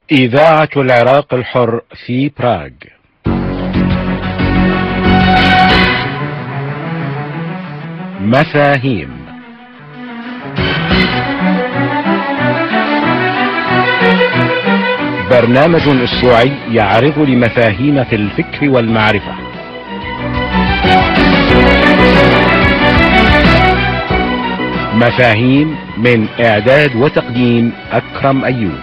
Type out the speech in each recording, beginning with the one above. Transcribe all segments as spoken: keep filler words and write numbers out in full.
إذاعة العراق الحر في براغ. مفاهيم. برنامج أسبوعي يعرض لمفاهيم في الفكر والمعرفة. مفاهيم من إعداد وتقديم أكرم أيوب.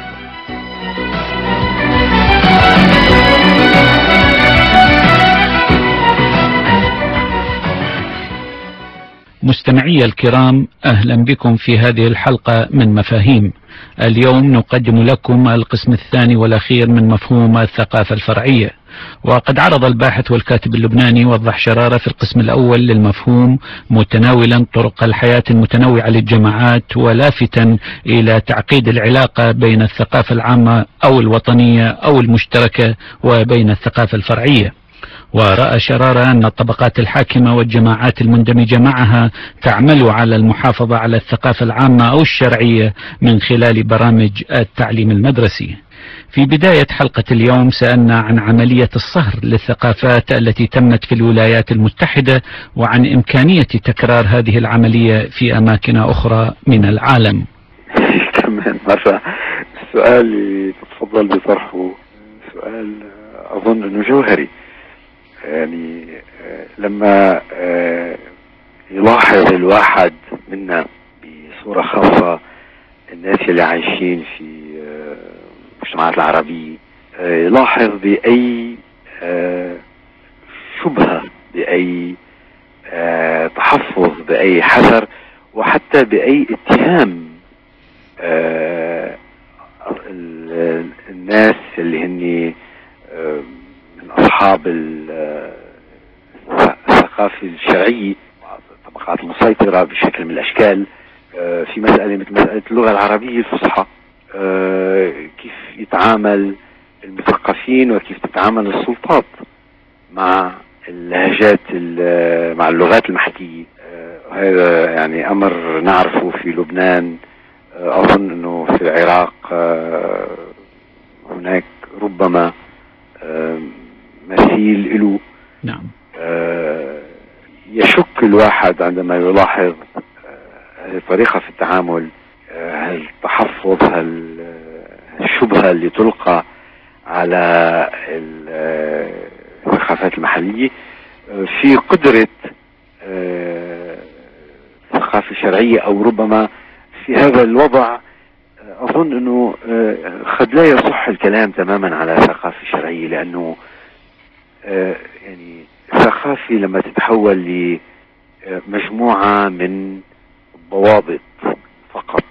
مستمعي الكرام، أهلا بكم في هذه الحلقة من مفاهيم. اليوم نقدم لكم القسم الثاني والأخير من مفهوم الثقافة الفرعية. وقد عرض الباحث والكاتب اللبناني وضح شرارة في القسم الأول للمفهوم متناولا طرق الحياة المتنوعة للجماعات، ولافتا إلى تعقيد العلاقة بين الثقافة العامة أو الوطنية أو المشتركة وبين الثقافة الفرعية. ورأى شرارة أن الطبقات الحاكمة والجماعات المندمجة معها تعمل على المحافظة على الثقافة العامة أو الشرعية من خلال برامج التعليم المدرسي. في بداية حلقة اليوم سألنا عن عملية الصهر للثقافات التي تمت في الولايات المتحدة، وعن إمكانية تكرار هذه العملية في أماكن أخرى من العالم. كمان مرة السؤال اللي تتفضل بطرحه سؤال أظن أنه جوهري. يعني لما يلاحظ الواحد منا بصورة خاصة الناس اللي عايشين في المجتمعات العربية، يلاحظ بأي شبهة، بأي تحفظ، بأي حذر، وحتى بأي اتهام الناس اللي هني من أصحاب الثقافة الشرعية، الطبقات المسيطرة بشكل من الأشكال، في مسألة مثل مسألة اللغة العربية الفصحى، كيف يتعامل المثقفين وكيف تتعامل السلطات مع اللهجات مع اللغات المحكية. هذا يعني أمر نعرفه في لبنان. أظن أنه في العراق هناك ربما مثيل له. نعم. يشك الواحد عندما يلاحظ هذه الطريقة في التعامل، هالتحفظ، هالشبهة اللي تلقى على الثقافات المحلية في قدرة الثقافة الشرعية، أو ربما في هذا الوضع أظن أنه قد لا يصح الكلام تماما على ثقافة شرعية، لأنه يعني الثقافة لما تتحول لمجموعة من ضوابط فقط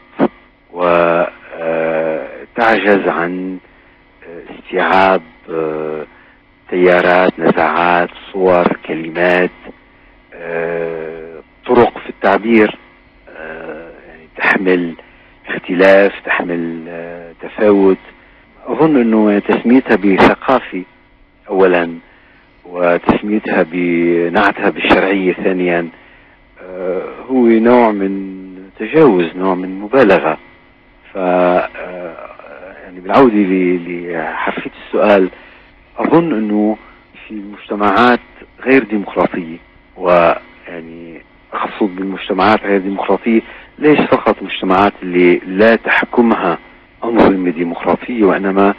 وتعجز عن استيعاب تيارات، نزاعات، صور، كلمات، طرق في التعبير، يعني تحمل اختلاف، تحمل تفاوت، أظن أنه تسميتها بثقافة أولا وتسميتها بنعتها بالشرعية ثانيا هو نوع من تجاوز، نوع من مبالغة. ف يعني بالعودة لحرفية السؤال، أظن أنه في المجتمعات غير ديمقراطية، ويعني أقصد بالمجتمعات غير ديمقراطية ليش فقط المجتمعات اللي لا تحكمها أنظمة ديمقراطية، وإنما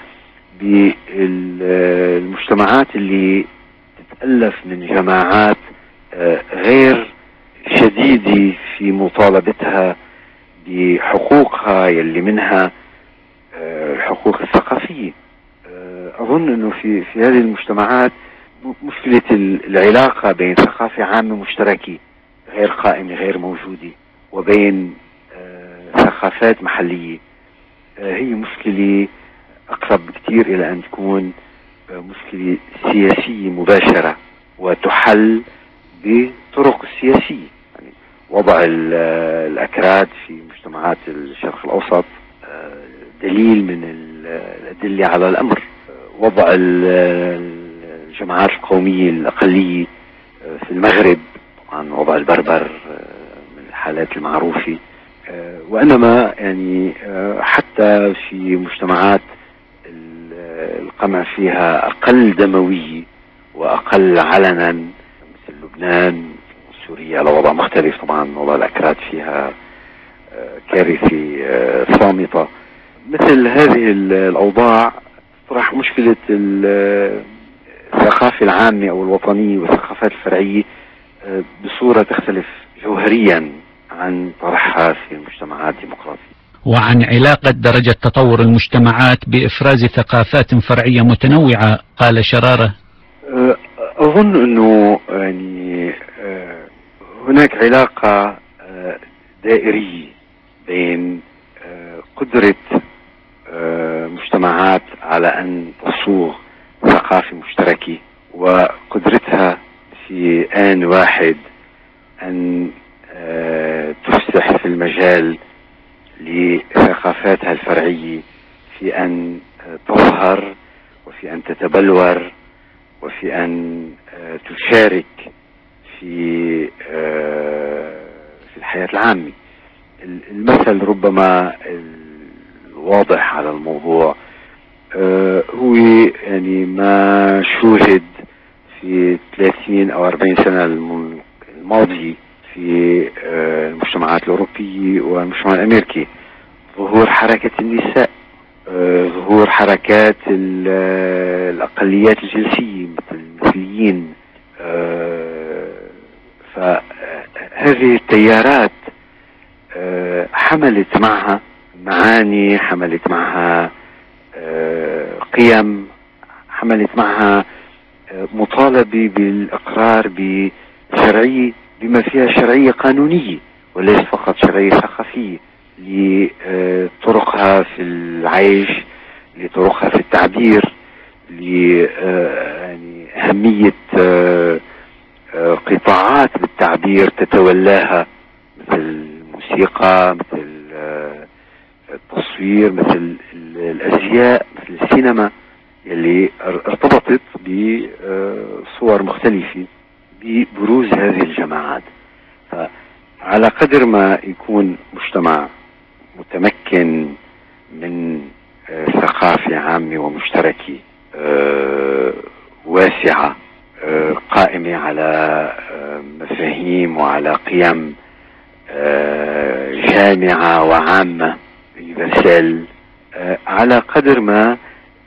بالمجتمعات اللي تتألف من جماعات غير شديدة في مطالبتها بحقوقها يلي منها الحقوق الثقافية. أظن أنه في في هذه المجتمعات مشكلة العلاقة بين ثقافة عامة مشتركة غير قائمة، غير موجودة، وبين ثقافات محلية، هي مشكلة أقرب بكثير إلى أن تكون مشكلة سياسية مباشرة وتحل بطرق السياسية. يعني وضع الأكراد في مجتمعات الشرق الأوسط دليل من الأدلة على الأمر. وضع الجماعات القومية الأقلية في المغرب، طبعا وضع البربر من الحالات المعروفة، وإنما يعني حتى في مجتمعات القمع فيها أقل دموية وأقل علنا، مثل لبنان سوريا على وضع مختلف. طبعا وضع الأكراد فيها كارثة صامتة. مثل هذه الأوضاع تطرح مشكلة الثقافة العامة أو الوطنية والثقافات الفرعية بصورة تختلف جوهريا عن طرحها في المجتمعات الديمقراطية. وعن علاقة درجة تطور المجتمعات بإفراز ثقافات فرعية متنوعة قال شرارة: أظن أنه يعني هناك علاقة دائرية بين قدرة مجتمعات على أن تصوغ ثقافة مشتركة وقدرتها في آن واحد أن تفسح في المجال لثقافاتها الفرعية في أن تظهر وفي أن تتبلور وفي أن تشارك في في الحياة العامة. المثل ربما الواضح على الموضوع هو يعني ما شوهد في ثلاثين أو أربعين سنة الماضية في المجتمعات الأوروبية والمجتمع الأمريكي. ظهور حركة النساء، ظهور حركات الأقليات الجنسية مثل المثليين. فهذه التيارات حملت معها معاني، حملت معها قيم، حملت معها مطالبة بالإقرار بشرعية بما فيها شرعية قانونية وليس فقط شرعية ثقافية، لطرقها في العيش، لطرقها في التعبير، يعني أهمية قطاعات بالتعبير تتولاها مثل الموسيقى، مثل التصوير، مثل الأزياء، مثل السينما، اللي ارتبطت بصور مختلفة ببروز هذه الجماعات. فعلى قدر ما يكون مجتمع متمكن من ثقافة عامة ومشتركة واسعة قائمة على مفاهيم وعلى قيم جامعة وعامة يونيفرسال، على قدر ما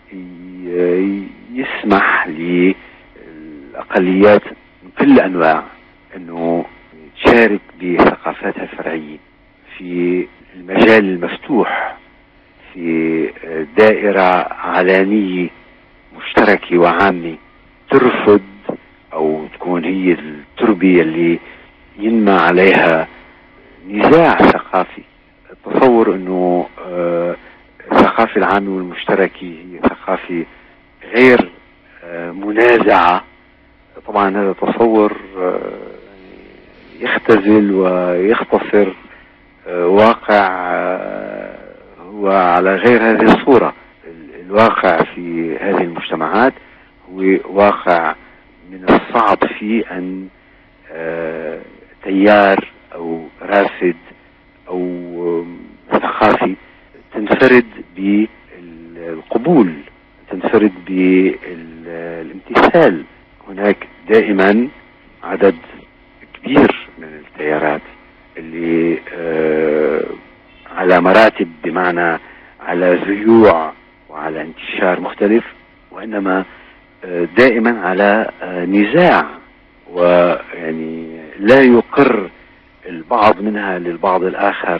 يسمح للأقليات من كل الأنواع أنه تشارك بثقافاتها الفرعية في المجال المفتوح، في دائرة علانية مشتركة وعامة ترفض أو تكون هي التربية اللي ينمى عليها نزاع ثقافي. تصور أنه الثقافة العامة والمشتركة هي ثقافة غير منازعة، طبعا هذا تصور يختزل ويختصر واقع هو على غير هذه الصورة. الواقع في هذه المجتمعات هو واقع من الصعب فيه أن تيار أو رافد أو ثقافي تنفرد بالقبول، تنفرد بالامتثال. هناك دائما عدد كبير من التيارات اللي على مراتب، بمعنى على ذيوع وعلى انتشار مختلف، وإنما دائما على نزاع، ويعني لا يقر البعض منها للبعض الآخر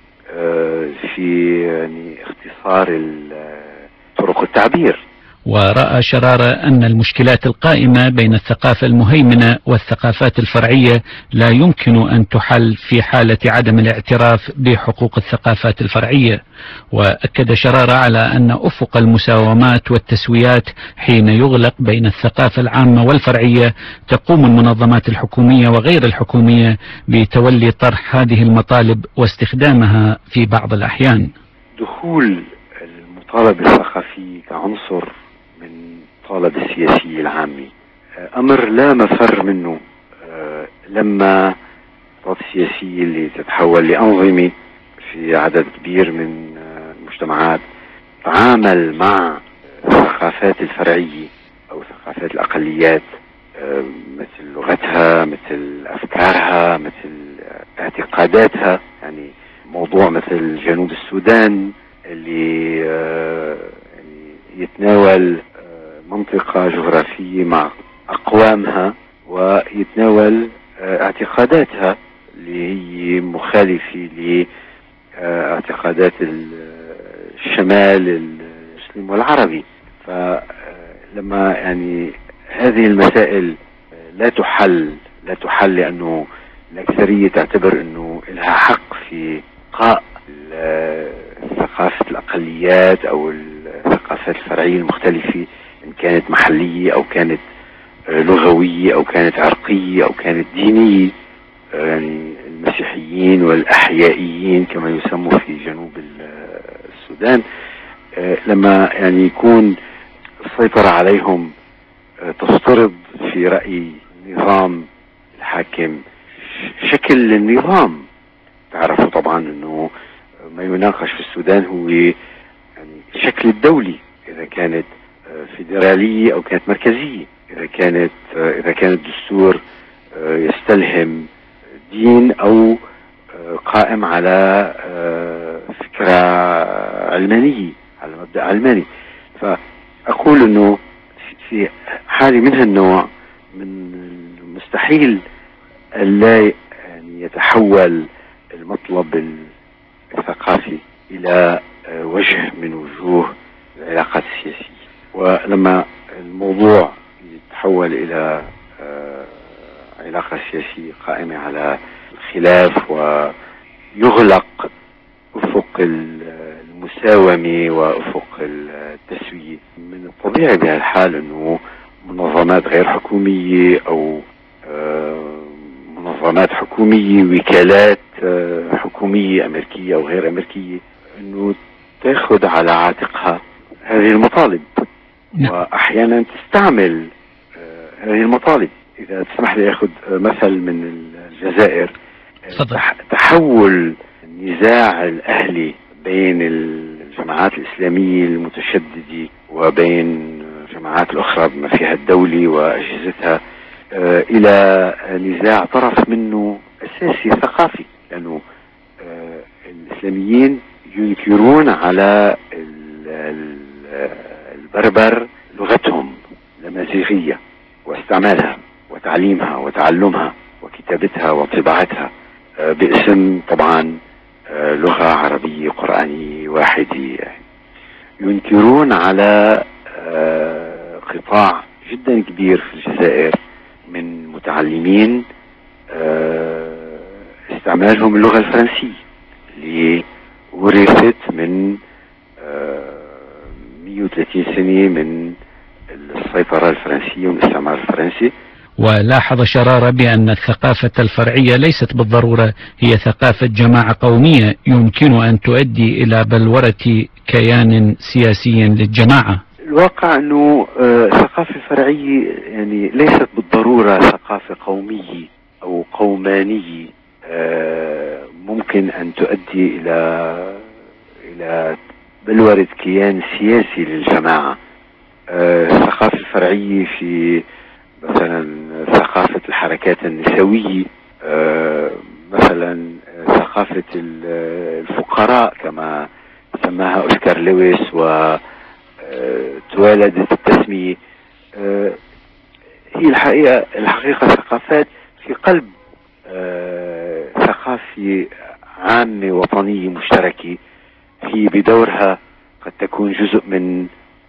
في يعني اختصار طرق التعبير. ورأى شرارة أن المشكلات القائمة بين الثقافة المهيمنة والثقافات الفرعية لا يمكن أن تحل في حالة عدم الاعتراف بحقوق الثقافات الفرعية. وأكد شرارة على أن أفق المساومات والتسويات حين يغلق بين الثقافة العامة والفرعية تقوم المنظمات الحكومية وغير الحكومية بتولي طرح هذه المطالب واستخدامها في بعض الأحيان. دخول المطالبة الثقافية كعنصر من الطالبة السياسية العامة أمر لا مفر منه لما الطالبة السياسية اللي تتحول لأنظمة في عدد كبير من المجتمعات تعامل مع الثقافات الفرعية أو ثقافات الأقليات، مثل لغتها، مثل أفكارها، مثل اعتقاداتها. يعني موضوع مثل جنوب السودان اللي يعني يتناول منطقة جغرافية مع أقوامها ويتناول اعتقاداتها اللي هي مخالفة لاعتقادات الشمال المسلم والعربي. فلما يعني هذه المسائل لا تحل لا تحل لأنه الأكثرية تعتبر أنه لها حق في إبقاء ثقافة الأقليات أو الثقافات الفرعية المختلفة، إن كانت محلية أو كانت لغوية أو كانت عرقية أو كانت دينية. يعني المسيحيين والأحيائيين كما يسموا في جنوب السودان، لما يعني يكون السيطرة عليهم تفترض في رأي النظام الحاكم شكل النظام. تعرفوا طبعا انه ما يناقش في السودان هو يعني الشكل الدولي، اذا كانت فيدرالية او كانت مركزية، اذا كانت اذا كان الدستور يستلهم دين او قائم على فكرة علمانية، على مبدأ علماني. فاقول انه في حالة من هالنوع من المستحيل ألا يعني يتحول المطلب الثقافي إلى وجه من وجوه العلاقات السياسية. ولما الموضوع يتحول إلى علاقة سياسية قائمة على الخلاف ويغلق أفق المساومة وأفق التسوية، من الطبيعي بهالحال أنه منظمات غير حكومية أو منظمات حكومية، وكالات حكومية أمريكية أو غير أمريكية، أنه تأخذ على عاتقها هذه المطالب. نعم. وأحيانا تستعمل هذه المطالب. إذا تسمح لي أخذ مثل من الجزائر. صدق. تحول النزاع الأهلي بين الجماعات الإسلامية المتشددة وبين الجماعات الأخرى بما فيها الدولة وأجهزتها إلى نزاع طرف منه أساسي ثقافي، لأنه الإسلاميين ينكرون على البربر لغتهم الأمازيغية واستعمالها وتعليمها وتعلمها وكتابتها وطباعتها باسم طبعا لغة عربية قرآنية واحدة. ينكرون على قطاع جدا كبير في الجزائر من متعلمين استعمالهم اللغة الفرنسية اللي ورثت من مئة وثلاثين سنة من السيطرة الفرنسية والاستعمار الفرنسي. ولاحظ شرارة بأن الثقافة الفرعية ليست بالضرورة هي ثقافة جماعة قومية يمكن أن تؤدي إلى بلورة كيان سياسي للجماعة. الواقع أنه الثقافة الفرعية يعني ليست بالضرورة ثقافة قومية أو قومانية ممكن أن تؤدي إلى إلى بلورة كيان سياسي للجماعة. الثقافة الفرعية في مثلا ثقافة الحركات النسوية، مثلا ثقافة الفقراء كما سماها أوسكار لويس وتوالدت التسمية، هي الحقيقة الحقيقة ثقافات في قلب ثقافة عامة وطنية مشتركة، هي بدورها قد تكون جزء من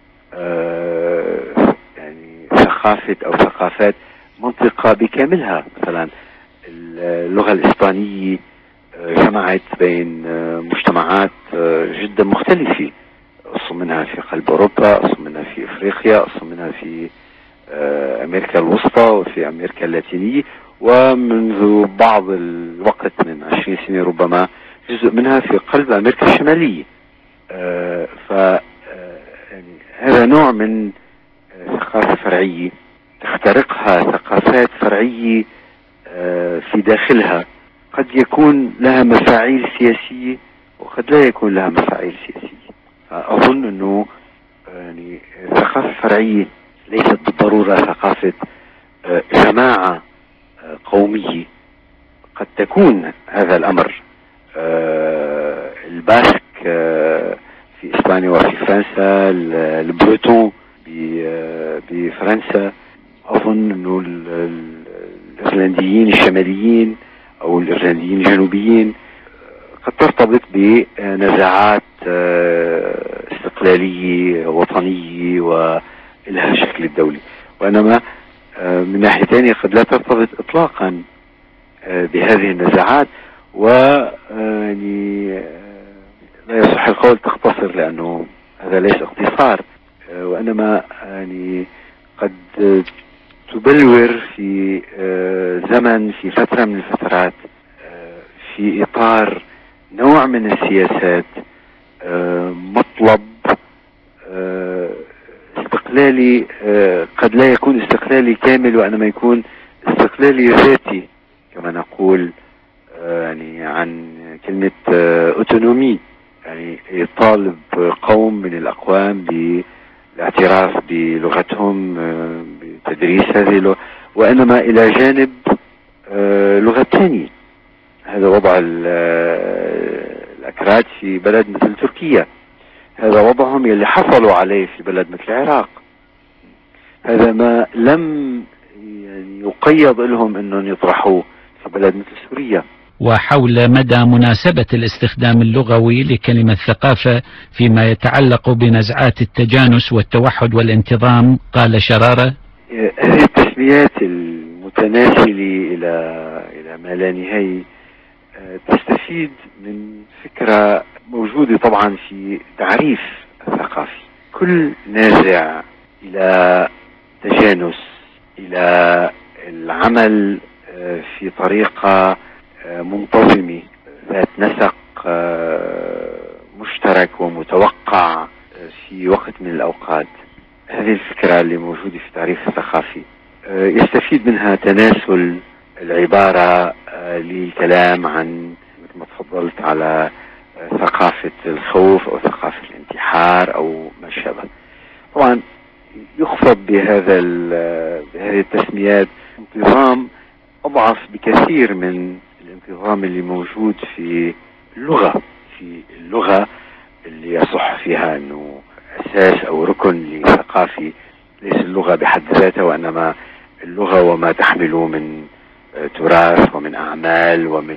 يعني ثقافة أو ثقافات منطقة بكاملها. مثلا اللغة الإسبانية جمعت بين مجتمعات جدا مختلفة، أصل منها في قلب أوروبا، أصل منها في إفريقيا، أصل منها في أمريكا الوسطى وفي أمريكا اللاتينية، ومنذ بعض الوقت من عشرين سنة ربما جزء منها في قلب أمريكا الشمالية. ف يعني هذا نوع من ثقافة فرعية تخترقها ثقافات فرعية في داخلها، قد يكون لها مفاعيل سياسية وقد لا يكون لها مفاعيل سياسية. أظن أنه يعني الثقافة الفرعية ليست بالضرورة ثقافة جماعة قومية. قد تكون هذا الأمر. الباسك في إسبانيا وفي فرنسا، البروتون بفرنسا، أظن أنه الإيرلنديين الشماليين أو الإيرلنديين الجنوبيين قد ترتبط بنزاعات استقلالية وطنية ولها الشكل الدولي، وإنما من ناحية ثانية قد لا ترتبط إطلاقا بهذه النزاعات، ويعني لا يصح القول تختصر، لأنه هذا ليس اختصار، وإنما يعني قد تبلور في زمن، في فترة من الفترات، في إطار نوع من السياسات، مطلب استقلالي قد لا يكون استقلالي كامل، وإنما يكون استقلالي ذاتي كما نقول يعني عن كلمة اوتونومي، يعني يطالب قوم من الأقوام بالاعتراف بلغتهم، بتدريس هذه اللغة، وإنما إلى جانب لغة ثانية. هذا وضع الأكراد في بلد مثل تركيا، هذا وضعهم يلي حصلوا عليه في بلد مثل العراق. هذا ما لم يعني يقيض لهم أنهم يطرحوه في بلد مثل سوريا. وحول مدى مناسبة الاستخدام اللغوي لكلمة ثقافة فيما يتعلق بنزعات التجانس والتوحد والانتظام، قال شرارة: هذه التسميات المتناسلة إلى إلى ما لا نهاية تستفيد من فكرة موجودة طبعا في تعريف الثقافي. كل نازع إلى تجانس، إلى العمل في طريقة منتظمة ذات نسق مشترك ومتوقع في وقت من الأوقات، هذه الفكرة اللي موجودة في تعريف الثقافي يستفيد منها تناسل العبارة للكلام عن، مثل ما تفضلت، على ثقافة الخوف أو ثقافة الانتحار أو ما شابه. طبعا يقصد بهذا بهذه التسميات انتظام أضعف بكثير من الانتظام اللي موجود في اللغة في اللغة اللي يصح فيها أنه أساس أو ركن لثقافي، ليس اللغة بحد ذاتها، وإنما اللغة وما تحمله من تراث ومن أعمال ومن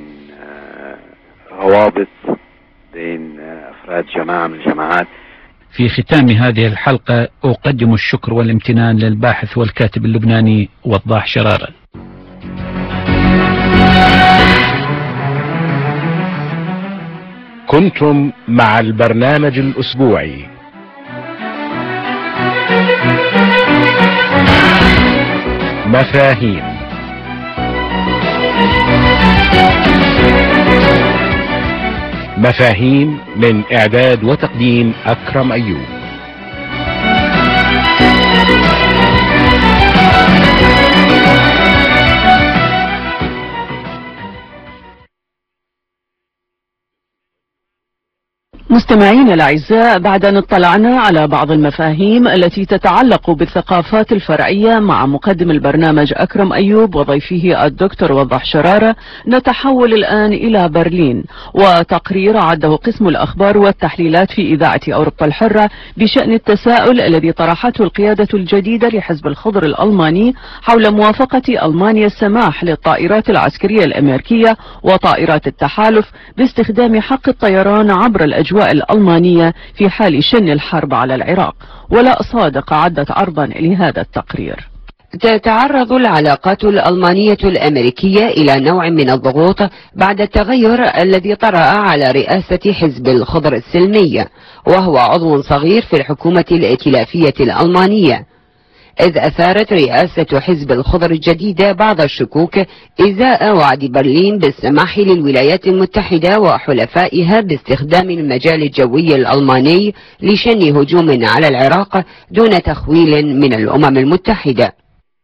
روابط بين أفراد جماعة من الجماعات. في ختام هذه الحلقة أقدم الشكر والامتنان للباحث والكاتب اللبناني وضاح شرارة. كنتم مع البرنامج الأسبوعي مفاهيم، مفاهيم من إعداد وتقديم أكرم أيوب. مستمعينا الأعزاء، بعد أن اطلعنا على بعض المفاهيم التي تتعلق بالثقافات الفرعية مع مقدم البرنامج أكرم أيوب وضيفه الدكتور وضاح شرارة، نتحول الآن إلى برلين وتقرير عده قسم الأخبار والتحليلات في إذاعة أوروبا الحرة بشأن التساؤل الذي طرحته القيادة الجديدة لحزب الخضر الألماني حول موافقة ألمانيا السماح للطائرات العسكرية الأمريكية وطائرات التحالف باستخدام حق الطيران عبر الأجواء الألمانية في حال شن الحرب على العراق. ولاء صادق عدت عرضا لهذا التقرير. تتعرض العلاقات الألمانية الأمريكية إلى نوع من الضغوط بعد التغير الذي طرأ على رئاسة حزب الخضر السلمي، وهو عضو صغير في الحكومة الائتلافية الألمانية، إذ أثارت رئاسة حزب الخضر الجديدة بعض الشكوك إزاء وعد برلين بالسماح للولايات المتحدة وحلفائها باستخدام المجال الجوي الألماني لشن هجوم على العراق دون تخويل من الأمم المتحدة.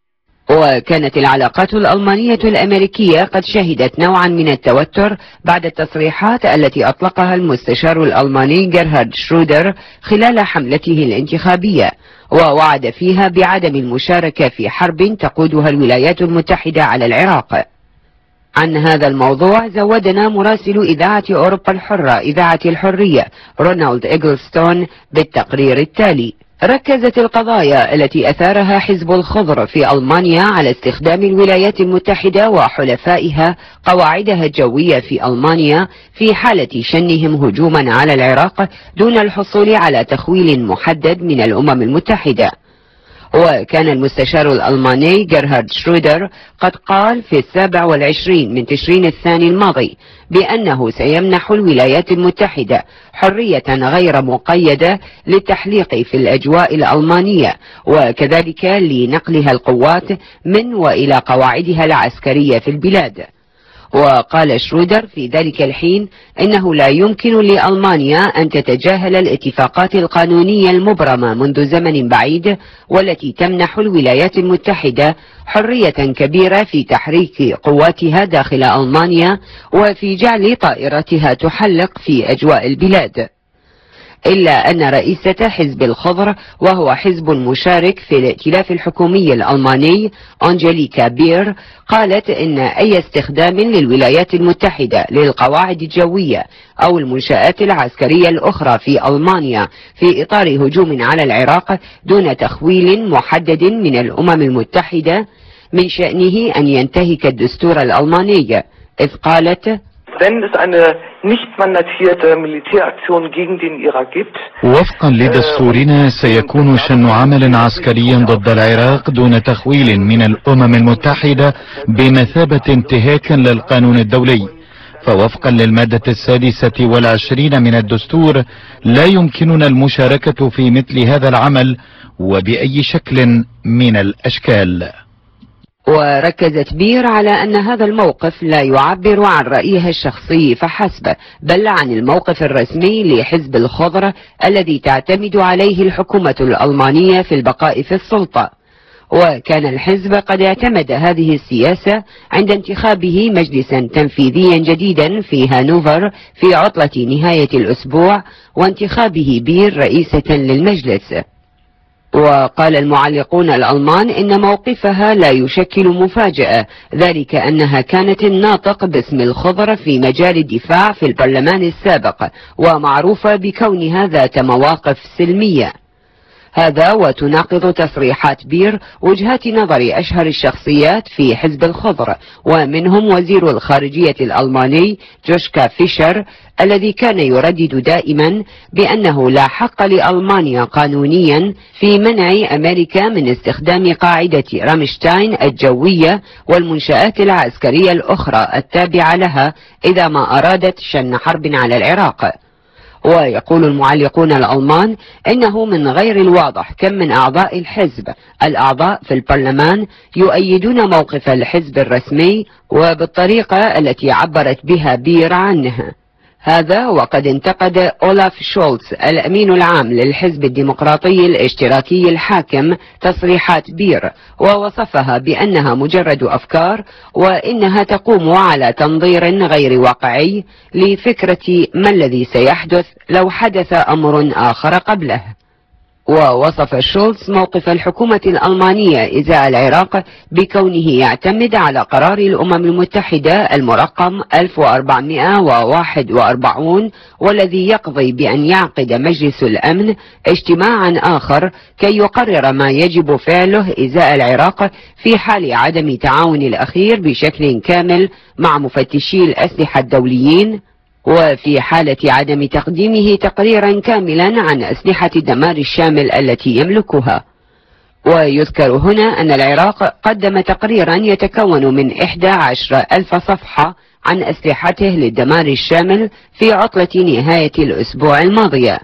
وكانت العلاقات الألمانية الأمريكية قد شهدت نوعا من التوتر بعد التصريحات التي أطلقها المستشار الألماني جيرهارد شرودر خلال حملته الانتخابية، ووعد فيها بعدم المشاركة في حرب تقودها الولايات المتحدة على العراق. عن هذا الموضوع زودنا مراسل إذاعة أوروبا الحرة إذاعة الحرية رونالد إيغلستون بالتقرير التالي: ركزت القضايا التي أثارها حزب الخضر في ألمانيا على استخدام الولايات المتحدة وحلفائها قواعدها الجوية في ألمانيا في حالة شنهم هجوما على العراق دون الحصول على تخويل محدد من الأمم المتحدة. وكان المستشار الألماني جيرهارد شرودر قد قال في السابع والعشرين من تشرين الثاني الماضي بأنه سيمنح الولايات المتحدة حرية غير مقيدة للتحليق في الأجواء الألمانية، وكذلك لنقلها القوات من وإلى قواعدها العسكرية في البلاد. وقال شرودر في ذلك الحين إنه لا يمكن لألمانيا أن تتجاهل الاتفاقات القانونية المبرمة منذ زمن بعيد والتي تمنح الولايات المتحدة حرية كبيرة في تحريك قواتها داخل ألمانيا وفي جعل طائراتها تحلق في أجواء البلاد. إلا أن رئيسة حزب الخضر وهو حزب مشارك في الائتلاف الحكومي الألماني أنجليكا بير قالت إن أي استخدام للولايات المتحدة للقواعد الجوية أو المنشآت العسكرية الأخرى في ألمانيا في إطار هجوم على العراق دون تخويل محدد من الأمم المتحدة من شأنه أن ينتهك الدستور الألماني، إذ قالت: وفقا لدستورنا سيكون شن عمل عسكري ضد العراق دون تخويل من الأمم المتحدة بمثابة انتهاك للقانون الدولي، فوفقا للمادة السادسة والعشرين من الدستور لا يمكننا المشاركة في مثل هذا العمل وبأي شكل من الأشكال. وركزت بير على أن هذا الموقف لا يعبر عن رأيها الشخصي فحسب، بل عن الموقف الرسمي لحزب الخضر الذي تعتمد عليه الحكومة الألمانية في البقاء في السلطة. وكان الحزب قد اعتمد هذه السياسة عند انتخابه مجلسا تنفيذيا جديدا في هانوفر في عطلة نهاية الأسبوع وانتخابه بير رئيسة للمجلس. وقال المعلقون الألمان إن موقفها لا يشكل مفاجأة، ذلك أنها كانت الناطق باسم الخضر في مجال الدفاع في البرلمان السابق ومعروفة بكونها ذات مواقف سلمية. هذا وتناقض تصريحات بير وجهات نظر أشهر الشخصيات في حزب الخضر، ومنهم وزير الخارجية الألماني جوشكا فيشر الذي كان يردد دائما بأنه لا حق لألمانيا قانونيا في منع أمريكا من استخدام قاعدة رامشتاين الجوية والمنشآت العسكرية الأخرى التابعة لها إذا ما أرادت شن حرب على العراق. ويقول المعلقون الألمان إنه من غير الواضح كم من أعضاء الحزب الأعضاء في البرلمان يؤيدون موقف الحزب الرسمي وبالطريقة التي عبرت بها بير عنه. هذا وقد انتقد أولاف شولتز الأمين العام للحزب الديمقراطي الاشتراكي الحاكم تصريحات بير ووصفها بأنها مجرد أفكار وإنها تقوم على تنظير غير واقعي لفكرة ما الذي سيحدث لو حدث أمر آخر قبله. ووصف شولتز موقف الحكومة الألمانية إزاء العراق بكونه يعتمد على قرار الأمم المتحدة المرقم ألف وأربعمائة وواحد وأربعين والذي يقضي بأن يعقد مجلس الأمن اجتماعا آخر كي يقرر ما يجب فعله إزاء العراق في حال عدم تعاون الأخير بشكل كامل مع مفتشي الأسلحة الدوليين، وفي حالة عدم تقديمه تقريرا كاملا عن أسلحة الدمار الشامل التي يملكها. ويذكر هنا أن العراق قدم تقريرا يتكون من إحدى عشرة ألف صفحة عن أسلحته للدمار الشامل في عطلة نهاية الأسبوع الماضية.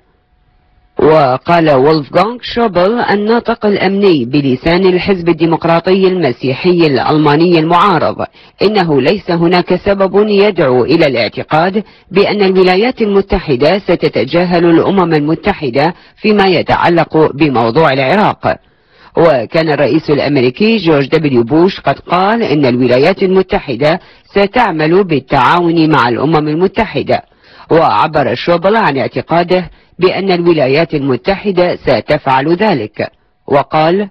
وقال وولفغانغ شوبل الناطق الأمني بلسان الحزب الديمقراطي المسيحي الألماني المعارض إنه ليس هناك سبب يدعو إلى الاعتقاد بأن الولايات المتحدة ستتجاهل الأمم المتحدة فيما يتعلق بموضوع العراق. وكان الرئيس الأمريكي جورج دبليو بوش قد قال إن الولايات المتحدة ستعمل بالتعاون مع الأمم المتحدة. وعبر شوبل عن اعتقاده بأن الولايات المتحدة ستفعل ذلك، وقال: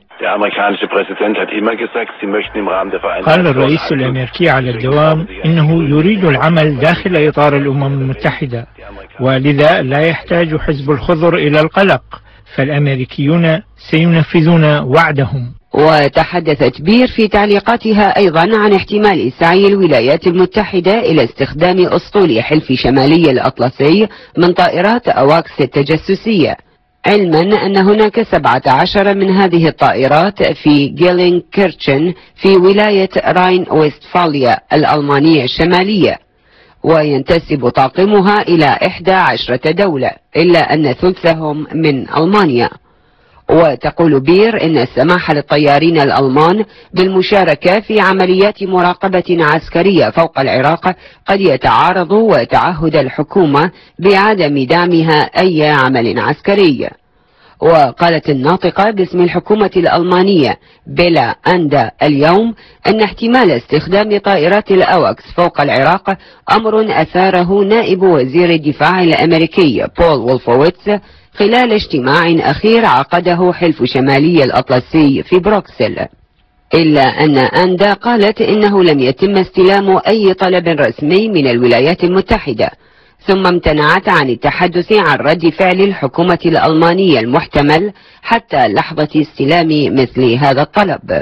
قال الرئيس الأمريكي على الدوام إنه يريد العمل داخل إطار الأمم المتحدة، ولذا لا يحتاج حزب الخضر إلى القلق، فالأمريكيون سينفذون وعدهم. وتحدثت بير في تعليقاتها أيضا عن احتمال سعي الولايات المتحدة إلى استخدام أسطول حلف شمالي الأطلسي من طائرات أواكس التجسسية، علما أن هناك سبعة عشر من هذه الطائرات في جيلين كيرتشن في ولاية راين ويستفاليا الألمانية الشمالية، وينتسب طاقمها إلى إحدى عشرة دولة، إلا أن ثلثهم من ألمانيا. وتقول بير إن السماح للطيارين الألمان بالمشاركة في عمليات مراقبة عسكرية فوق العراق قد يتعارض وتعهد الحكومة بعدم دعمها أي عمل عسكري. وقالت الناطقة باسم الحكومة الألمانية بيلا أندا اليوم أن احتمال استخدام طائرات الأواكس فوق العراق أمر أثاره نائب وزير الدفاع الأمريكي بول وولفويتس خلال اجتماع أخير عقده حلف شمالي الأطلسي في بروكسل، إلا أن أندا قالت إنه لم يتم استلام أي طلب رسمي من الولايات المتحدة، ثم امتنعت عن التحدث عن رد فعل الحكومة الألمانية المحتمل حتى لحظة استلام مثل هذا الطلب.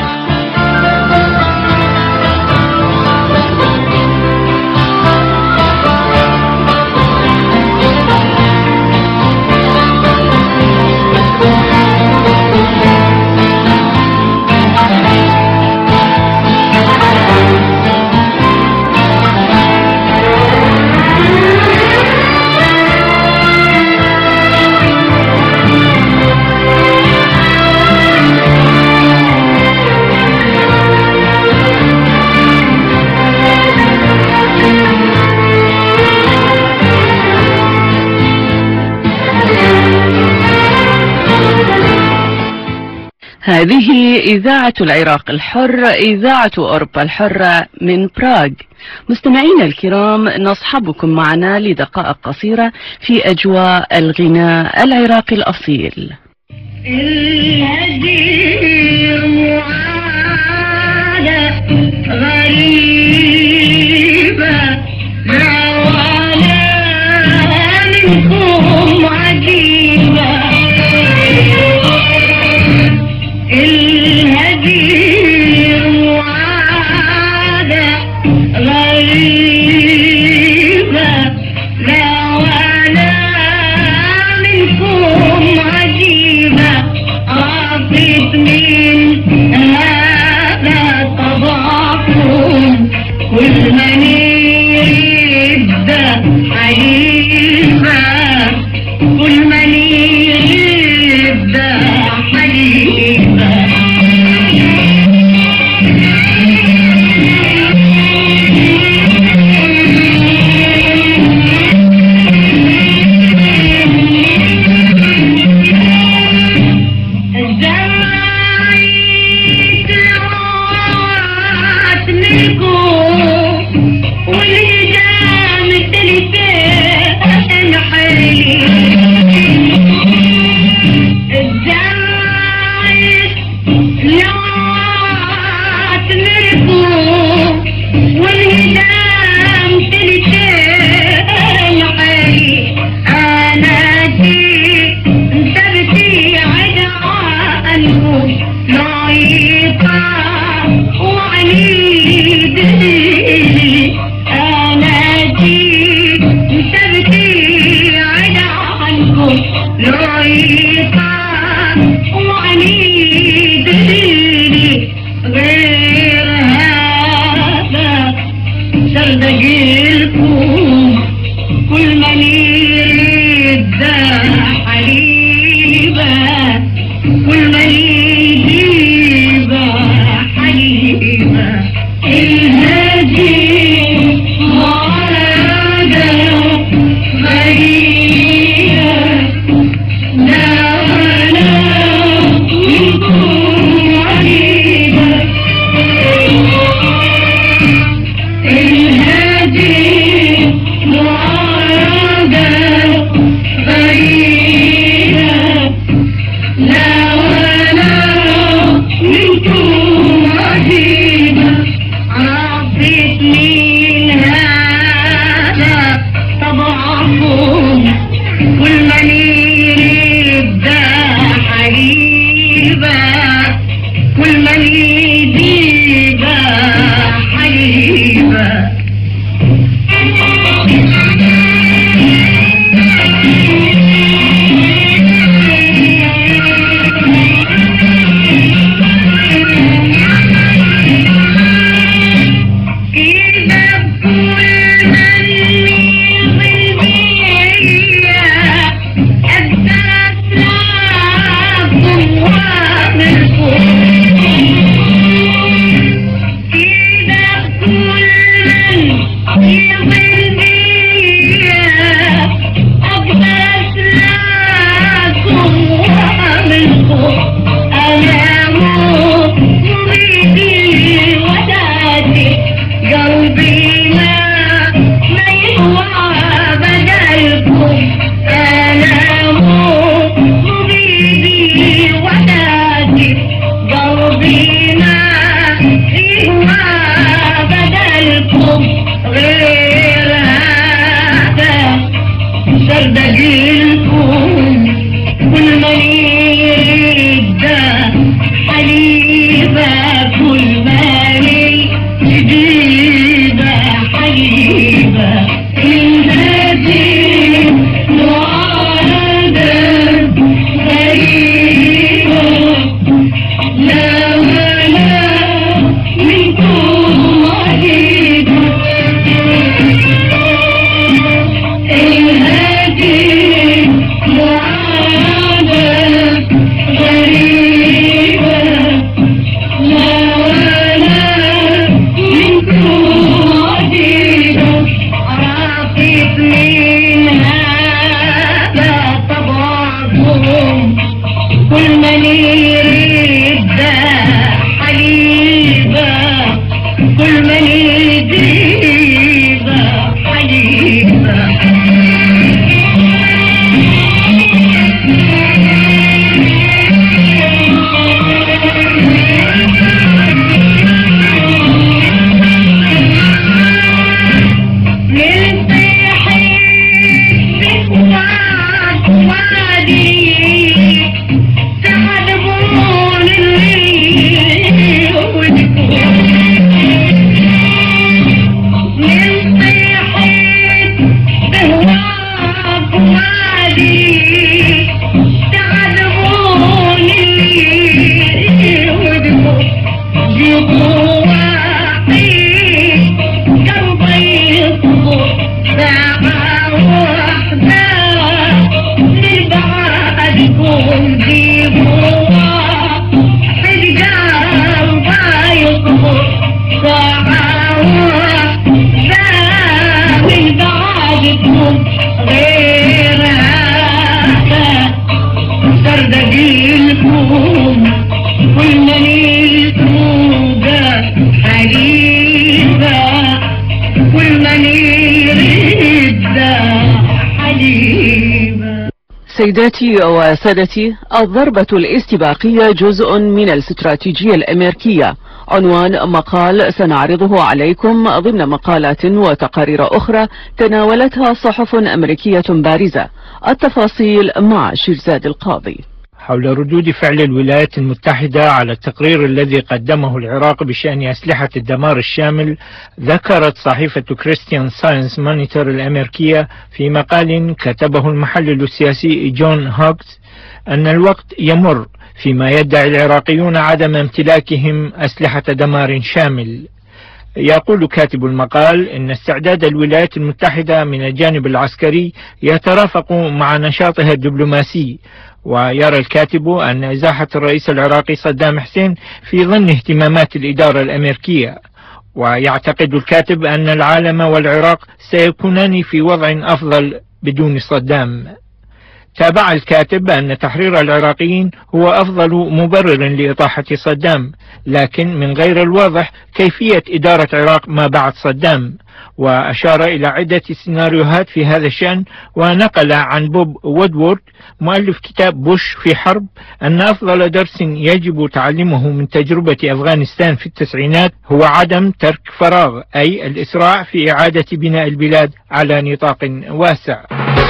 هذه إذاعة العراق الحر، إذاعة أوروبا الحرة من براغ. مستمعينا الكرام، نصحبكم معنا لدقائق قصيرة في أجواء الغناء العراقي الأصيل. الهدير معادة غريبة نوالا منكم عجيبة، الهدير معادة غريبة نوالا منكم عجيبة، عطيت من هذا تضاعفهم كل من يبدأ حليفة، كل من يبدأ حليفة. لا لا منكم سردجيلكم كل من يدى حليبة كل من جديدة حليبة الهدي وعادة غريبة لا ولا منكم عديدة الهدي وعادة غريبة لا ولا منكم عديدة عرفت من هذا طبعكم كل من يريد حليبة كل من يجيب حليبة سيداتي وسادتي، الضربة الاستباقية جزء من الاستراتيجية الأمريكية، عنوان مقال سنعرضه عليكم ضمن مقالات وتقارير أخرى تناولتها صحف أمريكية بارزة. التفاصيل مع شيرزاد القاضي. حول ردود فعل الولايات المتحدة على التقرير الذي قدمه العراق بشأن أسلحة الدمار الشامل، ذكرت صحيفة كريستيان ساينس مونيتور الأمريكية في مقال كتبه المحلل السياسي جون هوكس أن الوقت يمر فيما يدعي العراقيون عدم امتلاكهم أسلحة دمار شامل. يقول كاتب المقال إن استعداد الولايات المتحدة من الجانب العسكري يترافق مع نشاطها الدبلوماسي، ويرى الكاتب أن إزاحة الرئيس العراقي صدام حسين في ضمن اهتمامات الإدارة الأمريكية، ويعتقد الكاتب أن العالم والعراق سيكونان في وضع أفضل بدون صدام. تابع الكاتب أن تحرير العراقيين هو أفضل مبرر لإطاحة صدام، لكن من غير الواضح كيفية إدارة العراق ما بعد صدام، وأشار إلى عدة سيناريوهات في هذا الشأن، ونقل عن بوب وودورد مؤلف كتاب بوش في حرب أن أفضل درس يجب تعلمه من تجربة أفغانستان في التسعينات هو عدم ترك فراغ، أي الإسراع في إعادة بناء البلاد على نطاق واسع.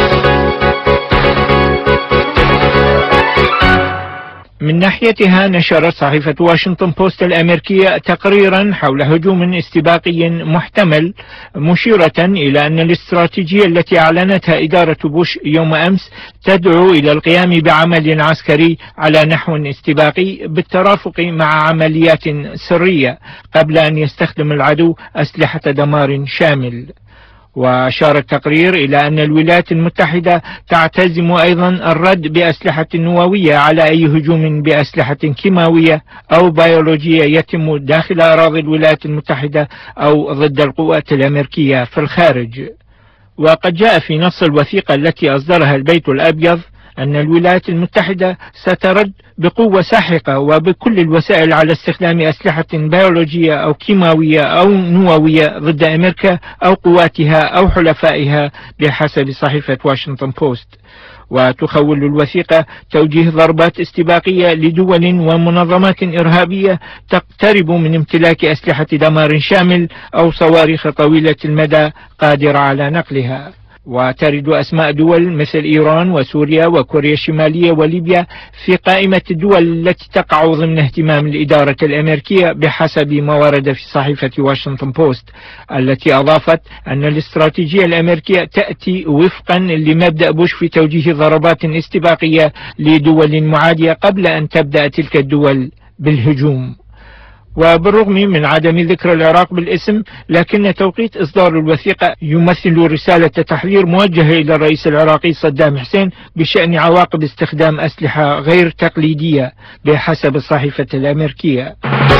من ناحيتها نشرت صحيفة واشنطن بوست الأمريكية تقريرا حول هجوم استباقي محتمل، مشيرة إلى أن الاستراتيجية التي أعلنتها إدارة بوش يوم أمس تدعو إلى القيام بعمل عسكري على نحو استباقي بالترافق مع عمليات سرية قبل أن يستخدم العدو أسلحة دمار شامل. وأشار التقرير إلى أن الولايات المتحدة تعتزم أيضا الرد بأسلحة نووية على أي هجوم بأسلحة كيماوية أو بيولوجية يتم داخل أراضي الولايات المتحدة أو ضد القوات الأمريكية في الخارج. وقد جاء في نص الوثيقة التي أصدرها البيت الأبيض أن الولايات المتحدة سترد بقوة ساحقة وبكل الوسائل على استخدام أسلحة بيولوجية أو كيماوية أو نووية ضد أمريكا أو قواتها أو حلفائها بحسب صحيفة واشنطن بوست. وتخول الوثيقة توجيه ضربات استباقية لدول ومنظمات إرهابية تقترب من امتلاك أسلحة دمار شامل أو صواريخ طويلة المدى قادرة على نقلها. وترد أسماء دول مثل إيران وسوريا وكوريا الشمالية وليبيا في قائمة الدول التي تقع ضمن اهتمام الإدارة الأمريكية بحسب ما ورد في صحيفة واشنطن بوست، التي أضافت أن الاستراتيجية الأمريكية تأتي وفقا لمبدأ بوش في توجيه ضربات استباقية لدول معادية قبل أن تبدأ تلك الدول بالهجوم. وبالرغم من عدم ذكر العراق بالاسم، لكن توقيت إصدار الوثيقة يمثل رسالة تحذير موجهة إلى الرئيس العراقي صدام حسين بشأن عواقب استخدام أسلحة غير تقليدية بحسب الصحيفة الأمريكية.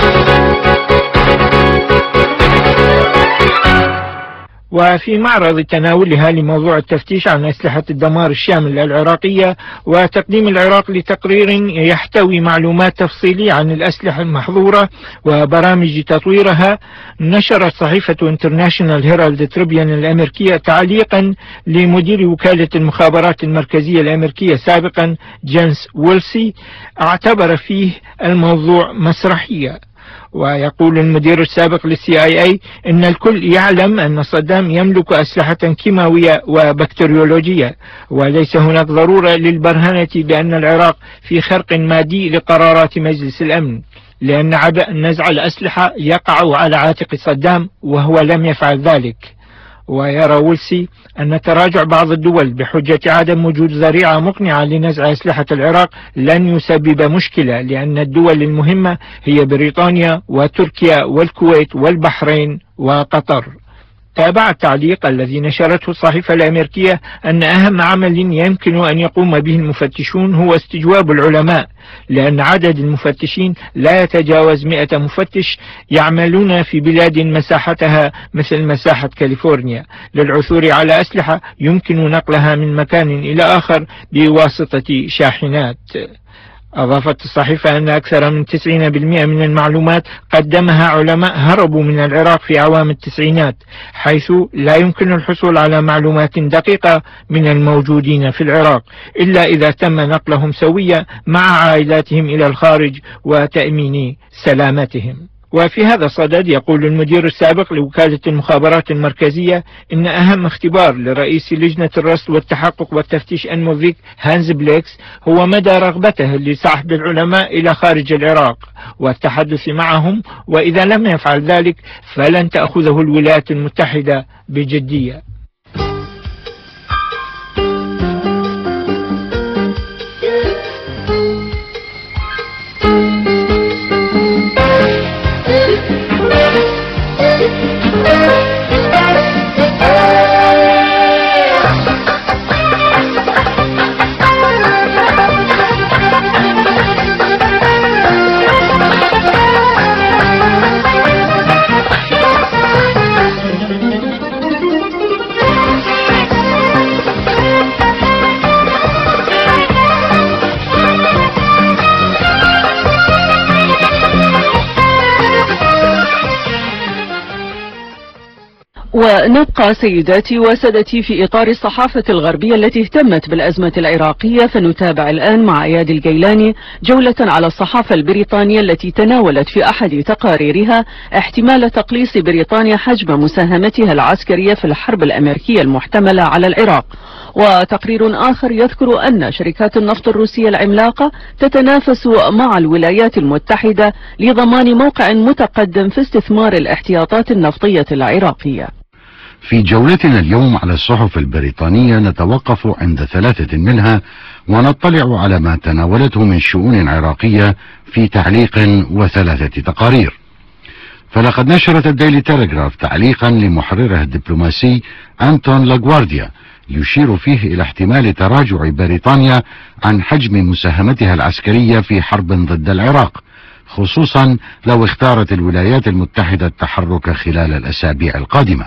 وفي معرض تناولها لموضوع التفتيش عن أسلحة الدمار الشامل العراقية وتقديم العراق لتقرير يحتوي معلومات تفصيلية عن الأسلحة المحظورة وبرامج تطويرها، نشرت صحيفة انترناشنال هيرالد تريبيون الأمريكية تعليقا لمدير وكالة المخابرات المركزية الأمريكية سابقا جيمس ويلسي، اعتبر فيه الموضوع مسرحية. ويقول المدير السابق للسي آي اي إن الكل يعلم أن صدام يملك أسلحة كيماوية وبكتيريولوجية، وليس هناك ضرورة للبرهنة بأن العراق في خرق مادي لقرارات مجلس الأمن، لأن عبء نزع الأسلحة يقع على عاتق صدام وهو لم يفعل ذلك. ويرى ويلسي أن تراجع بعض الدول بحجة عدم وجود ذريعة مقنعة لنزع أسلحة العراق لن يسبب مشكلة، لأن الدول المهمة هي بريطانيا وتركيا والكويت والبحرين وقطر. تابع التعليق الذي نشرته الصحيفة الأمريكية أن أهم عمل يمكن أن يقوم به المفتشون هو استجواب العلماء، لأن عدد المفتشين لا يتجاوز مئة مفتش يعملون في بلاد مساحتها مثل مساحة كاليفورنيا للعثور على أسلحة يمكن نقلها من مكان إلى آخر بواسطة شاحنات. أضافت الصحيفة أن أكثر من تسعين بالمئة من المعلومات قدمها علماء هربوا من العراق في عوام التسعينات، حيث لا يمكن الحصول على معلومات دقيقة من الموجودين في العراق إلا إذا تم نقلهم سويا مع عائلاتهم إلى الخارج وتأمين سلامتهم. وفي هذا الصدد يقول المدير السابق لوكالة المخابرات المركزية إن أهم اختبار لرئيس لجنة الرصد والتحقق والتفتيش أنموفيك هانز بليكس هو مدى رغبته لسحب العلماء إلى خارج العراق والتحدث معهم، وإذا لم يفعل ذلك فلن تأخذه الولايات المتحدة بجدية. ونبقى سيداتي وسادتي في إطار الصحافة الغربية التي اهتمت بالأزمة العراقية، فنتابع الآن مع اياد الجيلاني جولة على الصحافة البريطانية التي تناولت في أحد تقاريرها احتمال تقليص بريطانيا حجم مساهمتها العسكرية في الحرب الأمريكية المحتملة على العراق. وتقرير آخر يذكر أن شركات النفط الروسية العملاقة تتنافس مع الولايات المتحدة لضمان موقع متقدم في استثمار الاحتياطات النفطية العراقية. في جولتنا اليوم على الصحف البريطانية نتوقف عند ثلاثة منها ونطلع على ما تناولته من شؤون عراقية في تعليق وثلاثة تقارير. فلقد نشرت الديلي تيليغراف تعليقا لمحرره الدبلوماسي أنتون لاغوارديا يشير فيه إلى احتمال تراجع بريطانيا عن حجم مساهمتها العسكرية في حرب ضد العراق، خصوصا لو اختارت الولايات المتحدة التحرك خلال الأسابيع القادمة.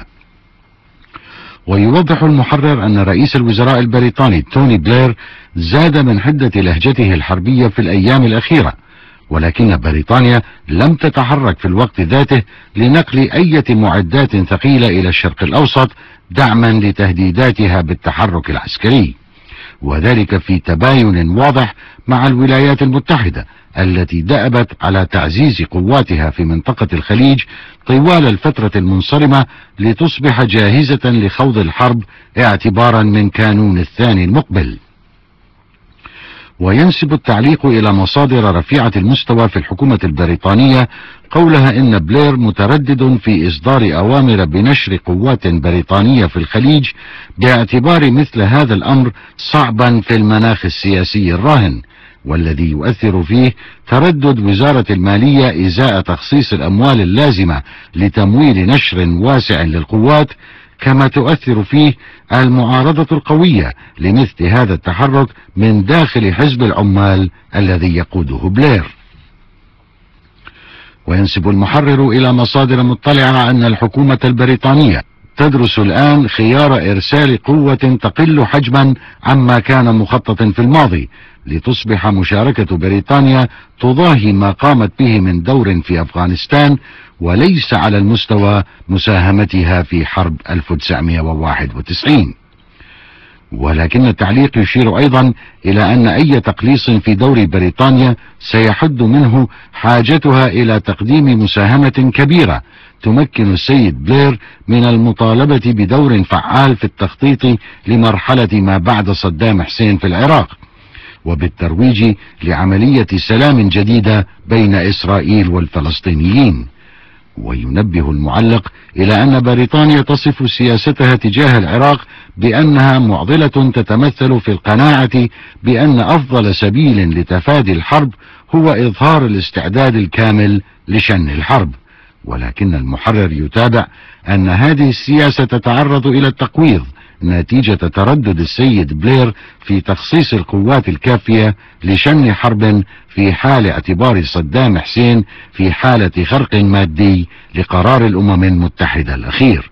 ويوضح المحرر أن رئيس الوزراء البريطاني توني بلير زاد من حدة لهجته الحربية في الأيام الأخيرة، ولكن بريطانيا لم تتحرك في الوقت ذاته لنقل أي معدات ثقيلة إلى الشرق الأوسط دعما لتهديداتها بالتحرك العسكري، وذلك في تباين واضح مع الولايات المتحدة التي دأبت على تعزيز قواتها في منطقة الخليج طوال الفترة المنصرمة لتصبح جاهزة لخوض الحرب اعتبارا من كانون الثاني المقبل. وينسب التعليق إلى مصادر رفيعة المستوى في الحكومة البريطانية قولها إن بلير متردد في إصدار أوامر بنشر قوات بريطانية في الخليج باعتبار مثل هذا الأمر صعبا في المناخ السياسي الراهن، والذي يؤثر فيه تردد وزارة المالية إزاء تخصيص الأموال اللازمة لتمويل نشر واسع للقوات، كما تؤثر فيه المعارضة القوية لمثل هذا التحرك من داخل حزب العمال الذي يقوده بلير. وينسب المحرر إلى مصادر مطلعة أن الحكومة البريطانية تدرس الآن خيار إرسال قوة تقل حجما عما كان مخطط في الماضي لتصبح مشاركة بريطانيا تضاهي ما قامت به من دور في أفغانستان، وليس على المستوى مساهمتها في حرب ألف وتسعمائة وواحد وتسعين. ولكن التعليق يشير أيضا إلى أن أي تقليص في دور بريطانيا سيحد منه حاجتها إلى تقديم مساهمة كبيرة تمكن السيد بلير من المطالبة بدور فعال في التخطيط لمرحلة ما بعد صدام حسين في العراق، وبالترويج لعملية سلام جديدة بين إسرائيل والفلسطينيين. وينبه المعلق إلى أن بريطانيا تصف سياستها تجاه العراق بأنها معضلة تتمثل في القناعة بأن أفضل سبيل لتفادي الحرب هو إظهار الاستعداد الكامل لشن الحرب. ولكن المحرر يتابع أن هذه السياسة تتعرض إلى التقويض نتيجة تردد السيد بلير في تخصيص القوات الكافية لشن حرب في حال اعتبار صدام حسين في حالة خرق مادي لقرار الأمم المتحدة الأخير.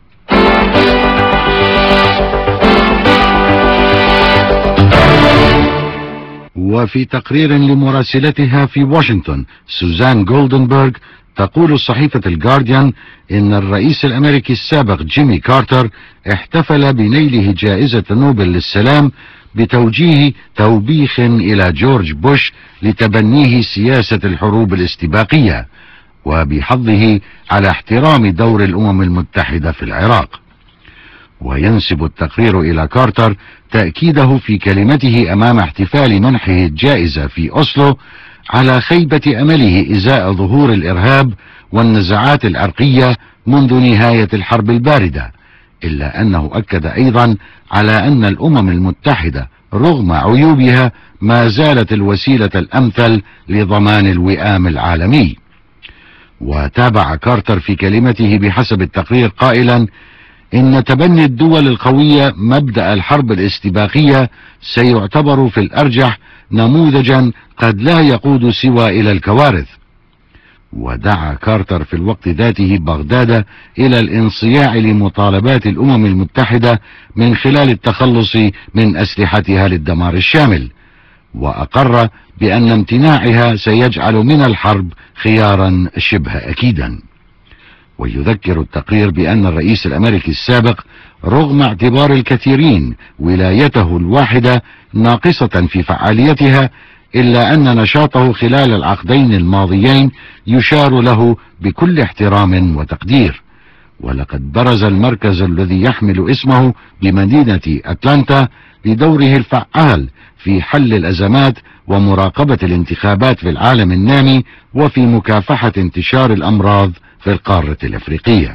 وفي تقرير لمراسلتها في واشنطن سوزان جولدنبرغ تقول صحيفة الجارديان إن الرئيس الأمريكي السابق جيمي كارتر احتفل بنيله جائزة نوبل للسلام بتوجيه توبيخ إلى جورج بوش لتبنيه سياسة الحروب الاستباقية وبحضه على احترام دور الأمم المتحدة في العراق. وينسب التقرير إلى كارتر تأكيده في كلمته أمام احتفال منحه الجائزة في أوسلو على خيبة أمله إزاء ظهور الإرهاب والنزاعات العرقية منذ نهاية الحرب الباردة، إلا أنه أكد أيضا على أن الأمم المتحدة رغم عيوبها ما زالت الوسيلة الأمثل لضمان الوئام العالمي. وتابع كارتر في كلمته بحسب التقرير قائلا إن تبني الدول القوية مبدأ الحرب الاستباقية سيعتبر في الأرجح نموذجا قد لا يقود سوى إلى الكوارث. ودعا كارتر في الوقت ذاته بغداد إلى الانصياع لمطالبات الأمم المتحدة من خلال التخلص من أسلحتها للدمار الشامل، وأقر بأن امتناعها سيجعل من الحرب خيارا شبه أكيدا. ويذكر التقرير بأن الرئيس الأمريكي السابق رغم اعتبار الكثيرين ولايته الواحدة ناقصة في فعاليتها، إلا أن نشاطه خلال العقدين الماضيين يشار له بكل احترام وتقدير. ولقد برز المركز الذي يحمل اسمه بمدينة أتلانتا بدوره الفعال في حل الأزمات ومراقبة الانتخابات في العالم النامي وفي مكافحة انتشار الأمراض في القارة الأفريقية.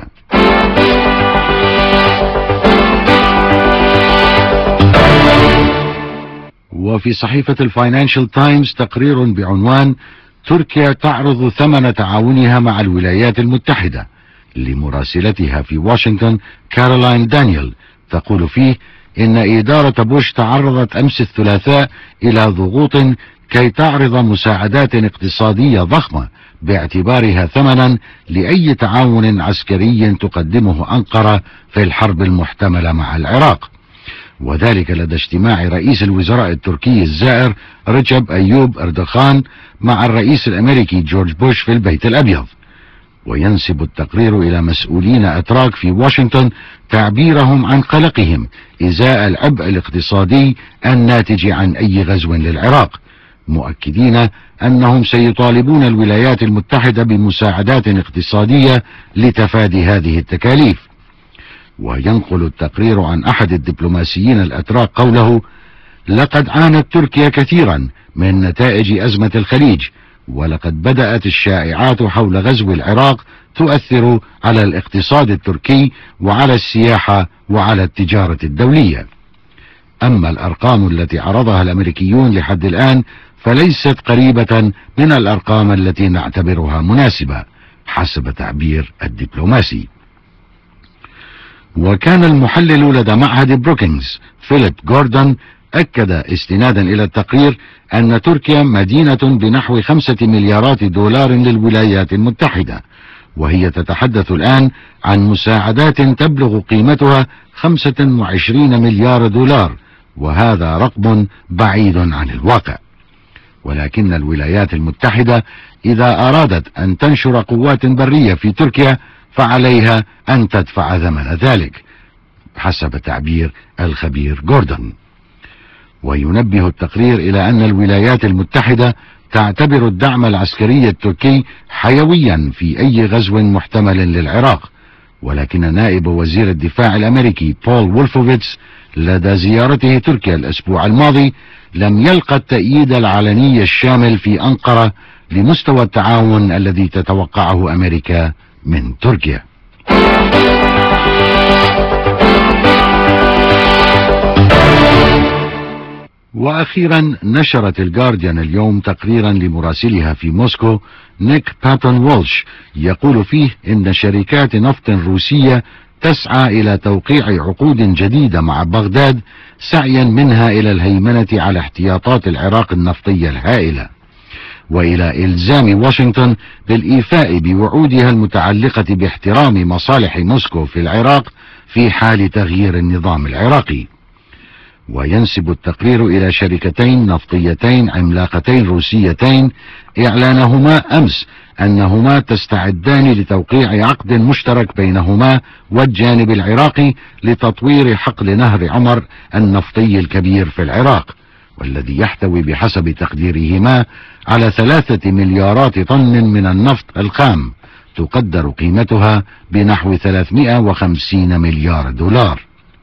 وفي صحيفة الفاينانشال تايمز تقرير بعنوان تركيا تعرض ثمن تعاونها مع الولايات المتحدة لمراسلتها في واشنطن كارولاين دانيال، تقول فيه إن إدارة بوش تعرضت أمس الثلاثاء إلى ضغوط كي تعرض مساعدات اقتصادية ضخمة باعتبارها ثمنا لأي تعاون عسكري تقدمه أنقرة في الحرب المحتملة مع العراق، وذلك لدى اجتماع رئيس الوزراء التركي الزائر رجب أيوب أردوغان مع الرئيس الأمريكي جورج بوش في البيت الأبيض. وينسب التقرير إلى مسؤولين أتراك في واشنطن تعبيرهم عن قلقهم إزاء العبء الاقتصادي الناتج عن أي غزو للعراق، مؤكدين أنهم سيطالبون الولايات المتحدة بمساعدات اقتصادية لتفادي هذه التكاليف. وينقل التقرير عن أحد الدبلوماسيين الأتراك قوله: لقد عانت تركيا كثيرا من نتائج أزمة الخليج، ولقد بدأت الشائعات حول غزو العراق تؤثر على الاقتصاد التركي وعلى السياحة وعلى التجارة الدولية. أما الأرقام التي عرضها الأمريكيون لحد الآن فليست قريبة من الأرقام التي نعتبرها مناسبة حسب تعبير الدبلوماسي. وكان المحلل لدى معهد بروكينغز فيليب جوردون أكد استنادا إلى التقرير أن تركيا مدينة بنحو خمسة مليارات دولار للولايات المتحدة، وهي تتحدث الآن عن مساعدات تبلغ قيمتها خمسة وعشرين مليار دولار، وهذا رقم بعيد عن الواقع. ولكن الولايات المتحدة إذا أرادت أن تنشر قوات برية في تركيا فعليها أن تدفع ثمن ذلك حسب تعبير الخبير جوردون. وينبه التقرير إلى أن الولايات المتحدة تعتبر الدعم العسكري التركي حيويا في أي غزو محتمل للعراق، ولكن نائب وزير الدفاع الأمريكي بول وولفوفيتس لدى زيارته تركيا الأسبوع الماضي لم يلقى التأييد العلني الشامل في أنقرة لمستوى التعاون الذي تتوقعه أمريكا من تركيا. وأخيرا نشرت الجارديان اليوم تقريرا لمراسلها في موسكو نيك باتون وولش يقول فيه إن شركات نفط روسية تسعى إلى توقيع عقود جديدة مع بغداد سعيا منها إلى الهيمنة على احتياطات العراق النفطية الهائلة، وإلى إلزام واشنطن بالإيفاء بوعودها المتعلقة باحترام مصالح موسكو في العراق في حال تغيير النظام العراقي. وينسب التقرير إلى شركتين نفطيتين عملاقتين روسيتين إعلانهما أمس أنهما تستعدان لتوقيع عقد مشترك بينهما والجانب العراقي لتطوير حقل نهر عمر النفطي الكبير في العراق، والذي يحتوي بحسب تقديرهما على ثلاثة مليارات طن من النفط الخام تقدر قيمتها بنحو ثلاثمائة وخمسين مليار دولار.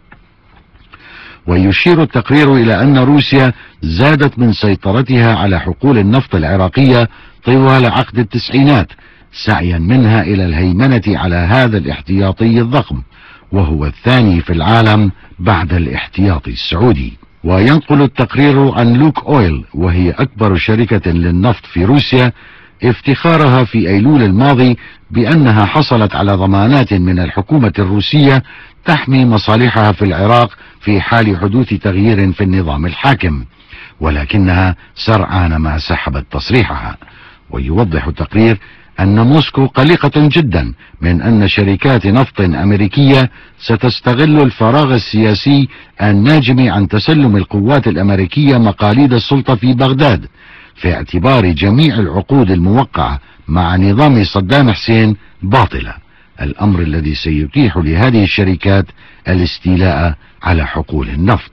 ويشير التقرير إلى أن روسيا زادت من سيطرتها على حقول النفط العراقية طوال عقد التسعينات سعيا منها إلى الهيمنة على هذا الاحتياطي الضخم، وهو الثاني في العالم بعد الاحتياطي السعودي. وينقل التقرير عن لوك أويل وهي أكبر شركة للنفط في روسيا افتخارها في أيلول الماضي بأنها حصلت على ضمانات من الحكومة الروسية تحمي مصالحها في العراق في حال حدوث تغيير في النظام الحاكم، ولكنها سرعان ما سحبت تصريحها. ويوضح التقرير أن موسكو قلقة جدا من أن شركات نفط أمريكية ستستغل الفراغ السياسي الناجم عن تسلم القوات الأمريكية مقاليد السلطة في بغداد، في اعتبار جميع العقود الموقعة مع نظام صدام حسين باطلة، الأمر الذي سيتيح لهذه الشركات الاستيلاء على حقول النفط.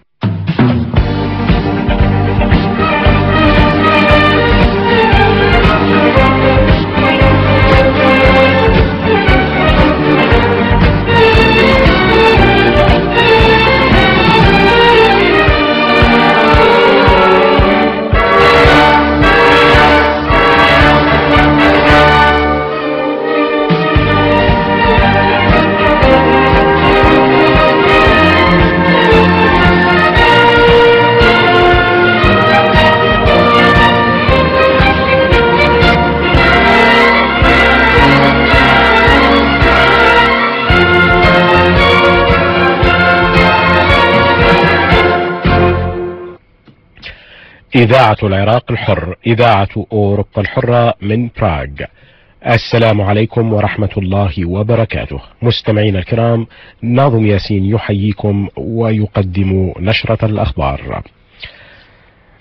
إذاعة العراق الحر، إذاعة أوروبا الحرة من براغ. السلام عليكم ورحمة الله وبركاته. مستمعين الكرام، ناظم ياسين يحييكم ويقدم نشرة الأخبار.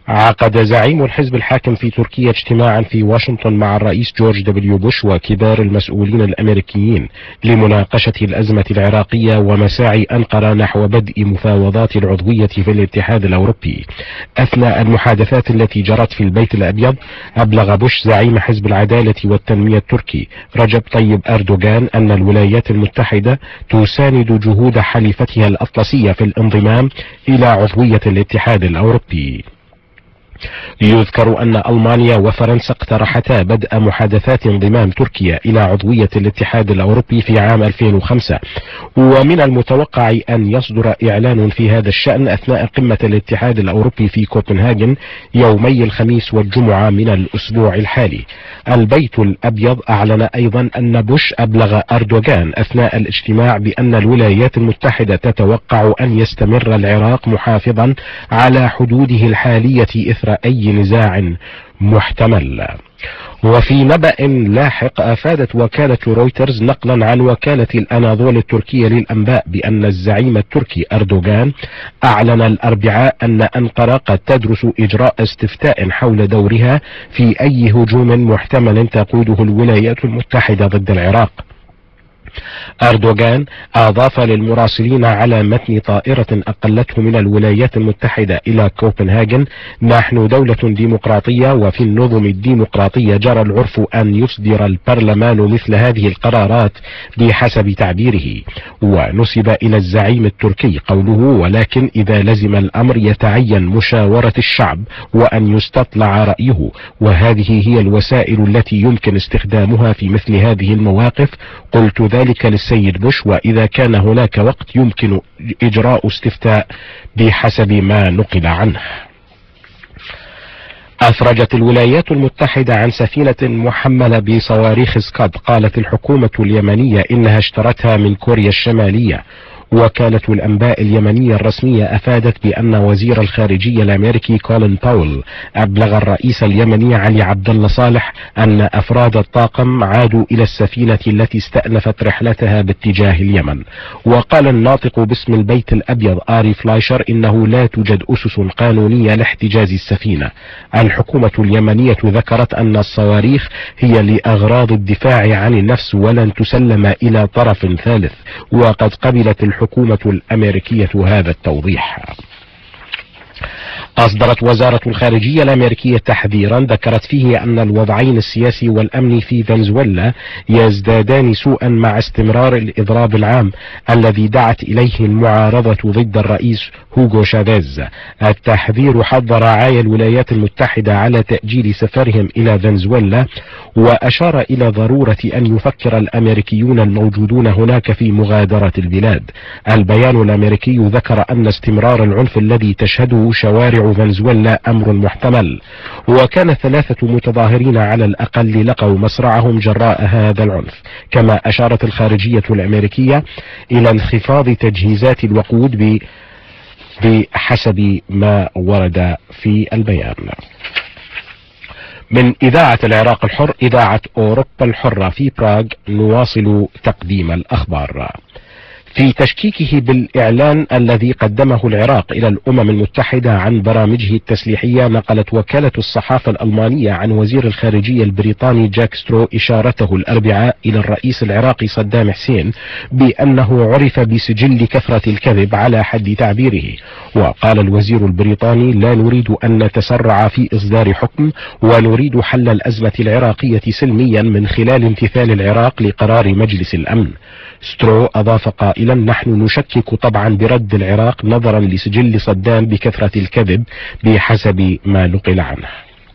عقد زعيم الحزب الحاكم في تركيا اجتماعا في واشنطن مع الرئيس جورج دبليو بوش وكبار المسؤولين الأمريكيين لمناقشة الأزمة العراقية ومساعي أنقرة نحو بدء مفاوضات العضوية في الاتحاد الأوروبي. أثناء المحادثات التي جرت في البيت الأبيض، أبلغ بوش زعيم حزب العدالة والتنمية التركي رجب طيب أردوغان أن الولايات المتحدة تساند جهود حليفتها الأطلسية في الانضمام إلى عضوية الاتحاد الأوروبي. يذكر أن ألمانيا وفرنسا اقترحتا بدء محادثات انضمام تركيا إلى عضوية الاتحاد الأوروبي في عام ألفين وخمسة، ومن المتوقع أن يصدر إعلان في هذا الشأن أثناء قمة الاتحاد الأوروبي في كوبنهاجن يومي الخميس والجمعة من الأسبوع الحالي. البيت الأبيض أعلن أيضا أن بوش أبلغ أردوغان أثناء الاجتماع بأن الولايات المتحدة تتوقع أن يستمر العراق محافظا على حدوده الحالية إثر أي نزاع محتمل. وفي نبأ لاحق، أفادت وكالة رويترز نقلا عن وكالة الأناضول التركية للأنباء بأن الزعيم التركي أردوغان أعلن الأربعاء أن أنقرة قد تدرس إجراء استفتاء حول دورها في أي هجوم محتمل تقوده الولايات المتحدة ضد العراق. أردوغان أضاف للمراسلين على متن طائرة أقلته من الولايات المتحدة إلى كوبنهاجن: نحن دولة ديمقراطية، وفي النظم الديمقراطية جرى العرف أن يصدر البرلمان مثل هذه القرارات بحسب تعبيره. ونسب إلى الزعيم التركي قوله: ولكن إذا لزم الأمر يتعين مشاورة الشعب وأن يستطلع رأيه، وهذه هي الوسائل التي يمكن استخدامها في مثل هذه المواقف. قلت ذلك للسيد بوش، وإذا كان هناك وقت يمكن إجراء استفتاء بحسب ما نقل عنه. أفرجت الولايات المتحدة عن سفينة محملة بصواريخ سكاد قالت الحكومة اليمنية إنها اشترتها من كوريا الشمالية. وكالة الأنباء اليمنية الرسمية أفادت بأن وزير الخارجية الأمريكي كولين باول أبلغ الرئيس اليمني علي عبد الله صالح أن أفراد الطاقم عادوا إلى السفينة التي استأنفت رحلتها باتجاه اليمن. وقال الناطق باسم البيت الأبيض آري فلايشر إنه لا توجد أسس قانونية لاحتجاز السفينة. الحكومة اليمنية ذكرت أن الصواريخ هي لأغراض الدفاع عن النفس ولن تسلم إلى طرف ثالث، وقد قبلت الحكومة الأمريكية هذا التوضيح. أصدرت وزارة الخارجية الأمريكية تحذيرا ذكرت فيه أن الوضعين السياسي والأمني في فنزويلا يزدادان سوءا مع استمرار الإضراب العام الذي دعت إليه المعارضة ضد الرئيس هوغو شافيز. التحذير حض رعايا الولايات المتحدة على تأجيل سفرهم إلى فنزويلا، وأشار إلى ضرورة أن يفكر الأمريكيون الموجودون هناك في مغادرة البلاد. البيان الأمريكي ذكر أن استمرار العنف الذي تشهده شوارع فنزويلا أمر محتمل، وكان ثلاثة متظاهرين على الأقل لقوا مصرعهم جراء هذا العنف. كما أشارت الخارجية الأمريكية إلى انخفاض تجهيزات الوقود ب بحسب ما ورد في البيان. من إذاعة العراق الحر، إذاعة أوروبا الحرة في براغ، نواصل تقديم الأخبار. في تشكيكه بالإعلان الذي قدمه العراق إلى الأمم المتحدة عن برامجه التسليحية، نقلت وكالة الصحافة الألمانية عن وزير الخارجية البريطاني جاك سترو إشارته الأربعاء إلى الرئيس العراقي صدام حسين بأنه عرف بسجل كثرة الكذب على حد تعبيره. وقال الوزير البريطاني: لا نريد أن نتسرع في إصدار حكم، ونريد حل الأزمة العراقية سلميا من خلال امتثال العراق لقرار مجلس الأمن. سترو أضاف قائلا: نحن نشكك طبعا برد العراق نظرا لسجل صدام بكثرة الكذب بحسب ما نقل عنه.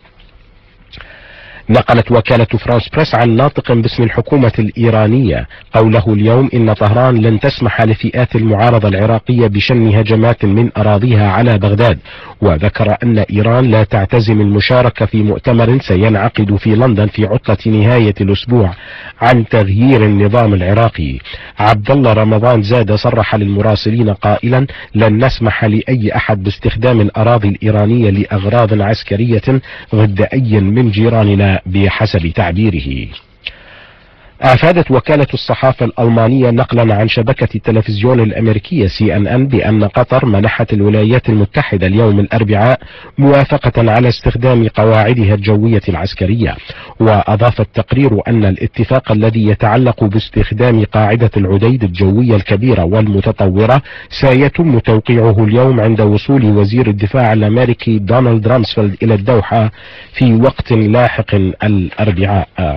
نقلت وكالة فرانس بريس عن ناطق باسم الحكومة الإيرانية قوله اليوم إن طهران لن تسمح لفئات المعارضة العراقية بشن هجمات من أراضيها على بغداد. وذكر أن إيران لا تعتزم المشاركة في مؤتمر سينعقد في لندن في عطلة نهاية الأسبوع عن تغيير النظام العراقي. عبد الله رمضان زاد صرح للمراسلين قائلا: لن نسمح لأي أحد باستخدام الأراضي الإيرانية لأغراض عسكرية ضد أي من جيراننا بحسب تعبيره. أفادت وكالة الصحافة الألمانية نقلا عن شبكة التلفزيون الأمريكية سي إن إن بأن قطر منحت الولايات المتحدة اليوم الأربعاء موافقة على استخدام قواعدها الجوية العسكرية. وأضاف التقرير أن الاتفاق الذي يتعلق باستخدام قاعدة العديد الجوية الكبيرة والمتطورة سيتم توقيعه اليوم عند وصول وزير الدفاع الأمريكي دونالد رامسفيلد إلى الدوحة في وقت لاحق الأربعاء.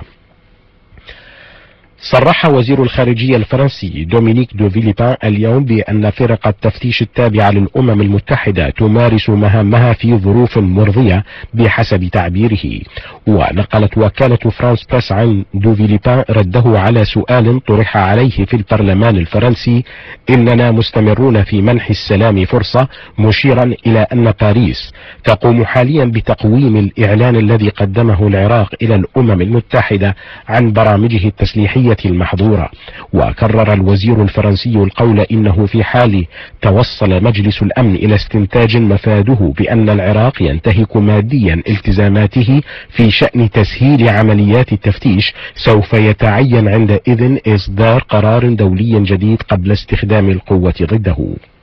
صرح وزير الخارجية الفرنسي دومينيك دو فيليبان اليوم بأن فرق التفتيش التابعة للأمم المتحدة تمارس مهامها في ظروف مرضية بحسب تعبيره. ونقلت وكالة فرانس بريس عن دو فيليبان رده على سؤال طرح عليه في البرلمان الفرنسي: إننا مستمرون في منح السلام فرصة، مشيرا إلى أن باريس تقوم حاليا بتقويم الإعلان الذي قدمه العراق إلى الأمم المتحدة عن برامجه التسليحية المحظورة. وكرر الوزير الفرنسي القول إنه في حال توصل مجلس الأمن إلى استنتاج مفاده بأن العراق ينتهك ماديا التزاماته في شأن تسهيل عمليات التفتيش، سوف يتعين عندئذ إصدار قرار دولي جديد قبل استخدام القوة ضده.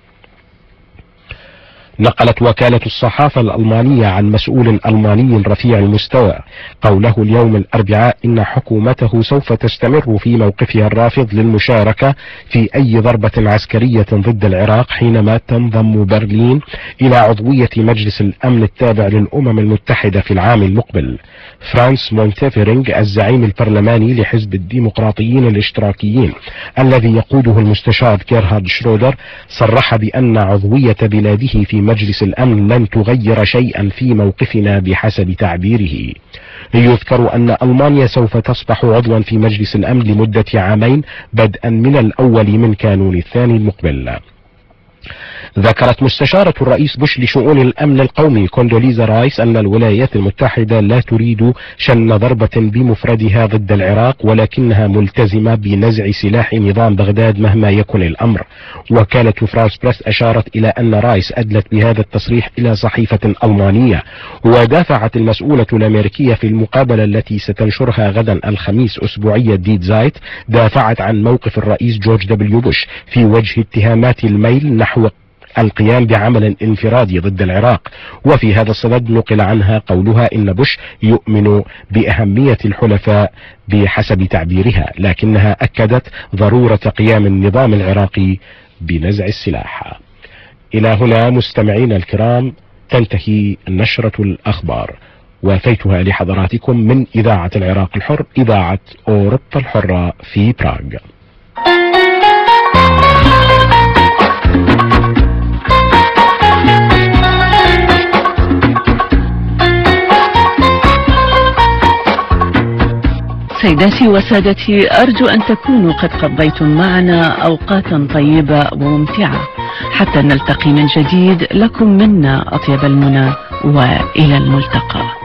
نقلت وكالة الصحافة الألمانية عن مسؤول ألماني رفيع المستوى قوله اليوم الأربعاء إن حكومته سوف تستمر في موقفها الرافض للمشاركة في أي ضربة عسكرية ضد العراق حينما تنضم برلين إلى عضوية مجلس الأمن التابع للأمم المتحدة في العام المقبل. فرانس مونتيفيرينغ الزعيم البرلماني لحزب الديمقراطيين الاشتراكيين الذي يقوده المستشار كيرهارد شرودر صرح بأن عضوية بلاده في مجلس الأمن لن تغير شيئا في موقفنا بحسب تعبيره. يذكر أن ألمانيا سوف تصبح عضوا في مجلس الأمن لمدة عامين بدءا من الأول من كانون الثاني المقبل. ذكرت مستشارة الرئيس بوش لشؤون الأمن القومي كوندوليزا رايس أن الولايات المتحدة لا تريد شن ضربة بمفردها ضد العراق، ولكنها ملتزمة بنزع سلاح نظام بغداد مهما يكن الأمر. وكالة فرانس بريس أشارت إلى أن رايس أدلت بهذا التصريح إلى صحيفة ألمانية. ودافعت المسؤولة الأمريكية في المقابلة التي ستنشرها غدا الخميس أسبوعية ديت زايت، دافعت عن موقف الرئيس جورج دبليو بوش في وجه اتهامات الميل نحو القيام بعمل انفرادي ضد العراق. وفي هذا الصدد نقل عنها قولها إن بوش يؤمن بأهمية الحلفاء بحسب تعبيرها، لكنها أكدت ضرورة قيام النظام العراقي بنزع السلاح. إلى هنا مستمعينا الكرام تنتهي نشرة الأخبار، وافيتها لحضراتكم من إذاعة العراق الحر، إذاعة أوروبا الحرة في براغ. سيداتي وسادتي، أرجو أن تكونوا قد قضيتم معنا أوقاتا طيبة وممتعة. حتى نلتقي من جديد، لكم منا أطيب المنى، وإلى الملتقى.